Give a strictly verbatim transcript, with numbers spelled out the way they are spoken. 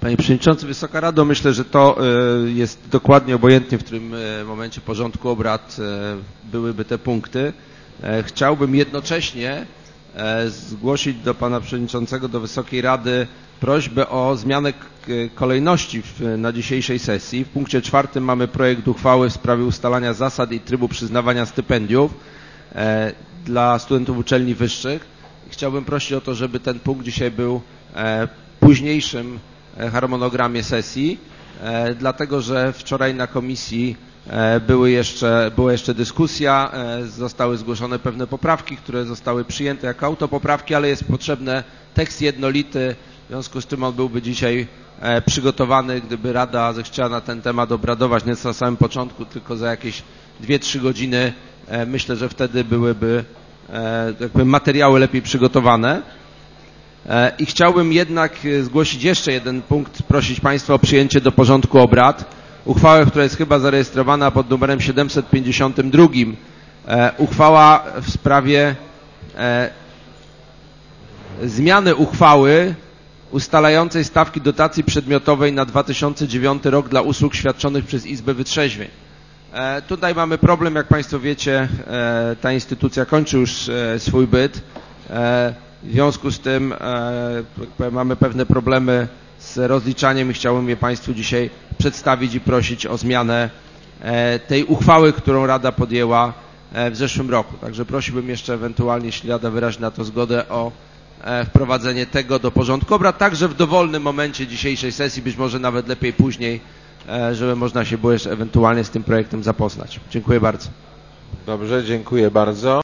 Panie Przewodniczący, Wysoka Rado, myślę, że to jest dokładnie obojętnie, w którym momencie porządku obrad byłyby te punkty. Chciałbym jednocześnie zgłosić do Pana Przewodniczącego, do Wysokiej Rady prośbę o zmianę kolejności na dzisiejszej sesji. W punkcie czwartym mamy projekt uchwały w sprawie ustalania zasad i trybu przyznawania stypendiów dla studentów uczelni wyższych. Chciałbym prosić o to, żeby ten punkt dzisiaj był w późniejszym harmonogramie sesji, dlatego że wczoraj na komisji były jeszcze, była jeszcze dyskusja, zostały zgłoszone pewne poprawki, które zostały przyjęte jako autopoprawki, ale jest potrzebny tekst jednolity, w związku z tym on byłby dzisiaj przygotowany, gdyby Rada zechciała na ten temat obradować nie na samym początku, tylko za jakieś dwie trzy godziny. Myślę, że wtedy byłyby jakby materiały lepiej przygotowane. I chciałbym jednak zgłosić jeszcze jeden punkt, prosić Państwa o przyjęcie do porządku obrad. Uchwałę, która jest chyba zarejestrowana pod numerem siedemset pięćdziesiąt dwa. Uchwała w sprawie zmiany uchwały ustalającej stawki dotacji przedmiotowej na dwa tysiące dziewiąty rok dla usług świadczonych przez Izbę Wytrzeźwień. Tutaj mamy problem, jak Państwo wiecie, ta instytucja kończy już swój byt. W związku z tym mamy pewne problemy z rozliczaniem i chciałbym je Państwu dzisiaj przedstawić i prosić o zmianę tej uchwały, którą Rada podjęła w zeszłym roku. Także prosiłbym jeszcze ewentualnie, jeśli Rada wyrazi na to zgodę, o wprowadzenie tego do porządku obrad, także w dowolnym momencie dzisiejszej sesji, być może nawet lepiej później, żeby można się było jeszcze ewentualnie z tym projektem zapoznać. Dziękuję bardzo. Dobrze, dziękuję bardzo.